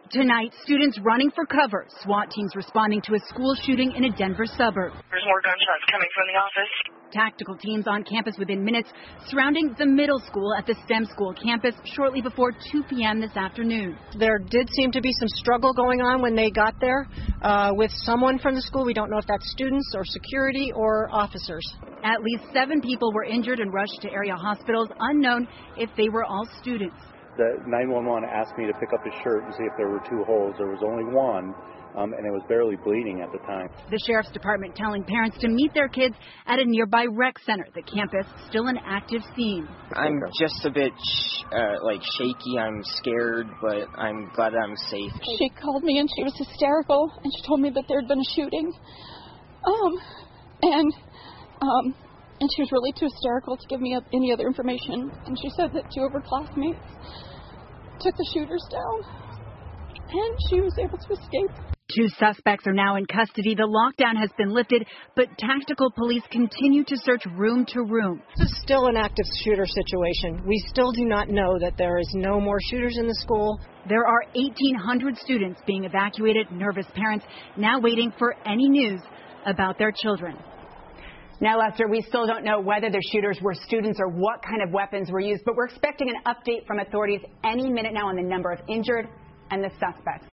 Tonight, students running for cover. SWAT teams responding to a school shooting in a Denver suburb. There's more gunshots coming from the office. Tactical teams on campus within minutes surrounding the middle school at the STEM school campus shortly before 2 p.m. this afternoon. There did seem to be some struggle going on when they got there with someone from the school. We don't know if that's students or security or officers. At least 7 people were injured and rushed to area hospitals, unknown if they were all students. The 911 asked me to pick up his shirt and see if there were 2 holes. There was only one, and it was barely bleeding at the time. The sheriff's department telling parents to meet their kids at a nearby rec center. The campus still an active scene. I'm just a bit shaky. I'm scared, but I'm glad I'm safe. She called me and she was hysterical, and she told me that there had been a shooting. And she was really too hysterical to give me any other information. And she said that 2 of her classmates took the shooters down, and she was able to escape. 2 suspects are now in custody. The lockdown has been lifted, but tactical police continue to search room to room. This is still an active shooter situation. We still do not know that there is no more shooters in the school. There are 1,800 students being evacuated. Nervous parents now waiting for any news about their children. Now, Lester, we still don't know whether the shooters were students or what kind of weapons were used, but we're expecting an update from authorities any minute now on the number of injured and the suspects.